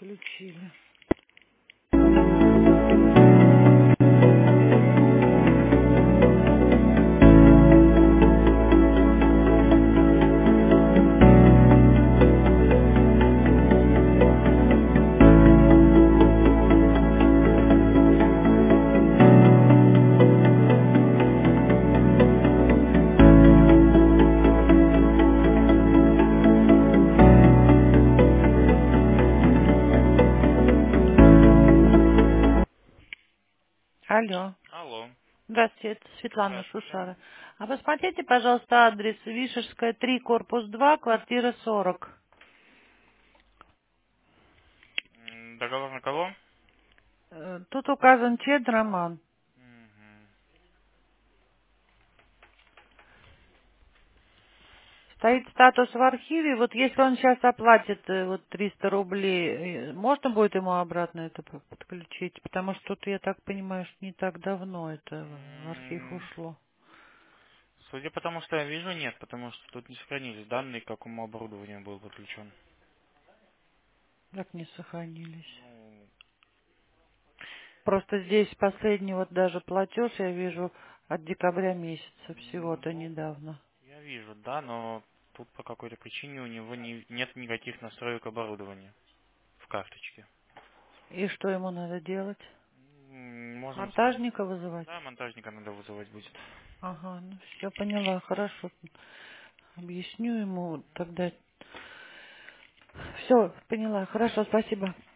подключили. Алло. Алло. Здравствуйте, это Светлана Здравствуйте. Шушара. А посмотрите, пожалуйста, адрес Вишерская, 3, корпус 2, квартира 40. Договор на кого? Тут указан Чед Роман. Мгм. Стоит статус в архиве. Вот если он сейчас оплатит вот 300 рублей, можно будет ему обратно это подключить? Потому что тут, я так понимаю, что не так давно это в архив М, ушло. Судя по тому, что я вижу, нет, потому что тут не сохранились данные, к какому оборудованию был подключен. Как не сохранились. Ну, Просто здесь последний вот даже платеж я вижу от декабря месяца, всего-то ну, недавно. я вижу, да, но тут по какой-то причине у него нет никаких настроек оборудования в карточке. И что ему надо делать? Можно, Монтажника вызывать? да, монтажника надо вызывать будет. Ага, ну все, поняла, хорошо. Объясню ему тогда. Все, поняла, хорошо, спасибо.